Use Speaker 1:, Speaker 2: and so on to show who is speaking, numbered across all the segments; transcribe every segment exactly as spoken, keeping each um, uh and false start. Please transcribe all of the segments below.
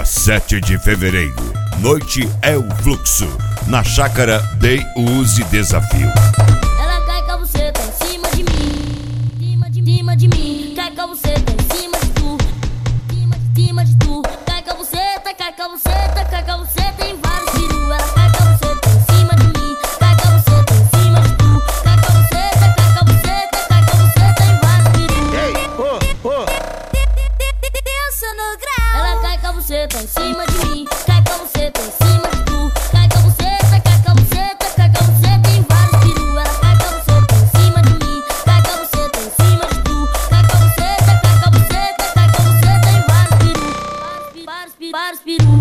Speaker 1: Dia sete de fevereiro, noite é o fluxo, na chácara Day Use Desafio.
Speaker 2: Ela cai com a buceta em cima de mim, cima de, cima de mim, cai com a buceta em cima de tu, cima de, cima de tu, cai com a buceta, cai com a buceta, cai com a buceta em vários pirus. Ela cai com a buceta em cima de mim, cai com a buceta em cima de tu, cai com a buceta, cai com a buceta, cai com a buceta em vários pirus.
Speaker 3: Ei, oh, oh.
Speaker 2: Dança no grau. Ela cai com a buceta em cima de mim, cai com a buceta em cima de tu, cai com a buceta, cai com a buceta, cai com a buceta em vários pirus. Ela cai com a buceta em cima de mim, cai com a buceta em cima de tu, cai com a buceta, cai com a buceta, cai com a buceta em vários pirus. Vários pirus, vários pirus.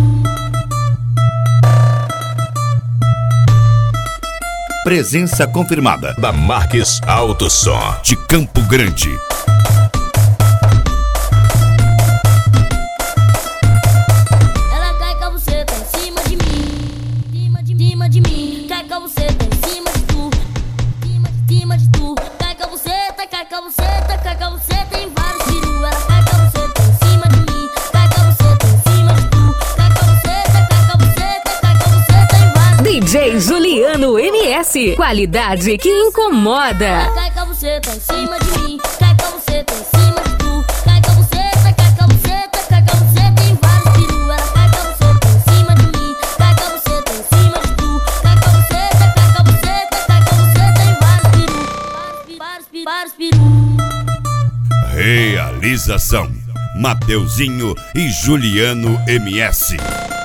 Speaker 1: Presença confirmada
Speaker 4: da Marques Alto Som
Speaker 1: de Campo Grande.
Speaker 2: Ela cai com a buceta em cima de mim, cima de, cima de mim, cai com a buceta em cima de tu, cima de, cima de tu, cai com a buceta, cai com a buceta, cai com a buceta em vários pirus. Ela cai com a buceta em cima de mim, cai com a buceta em cima de tu, cai com a buceta, cai com a buceta, cai com a buceta em vários
Speaker 5: D J Juliano M S, qualidade que incomoda.
Speaker 2: Ela cai com a buceta em cima de mim, cai com a buceta em cima de tu, cai com a buceta, cai com a buceta, cai com a buceta em vários pirus. Ela cai com a buceta em cima de mim, cai com a buceta em cima de tu, cai com a buceta, cai com a buceta, cai com a buceta em vários pirus. Vários pirus, vários pirus.
Speaker 1: Realização: Mateuzinho e Juliano M S.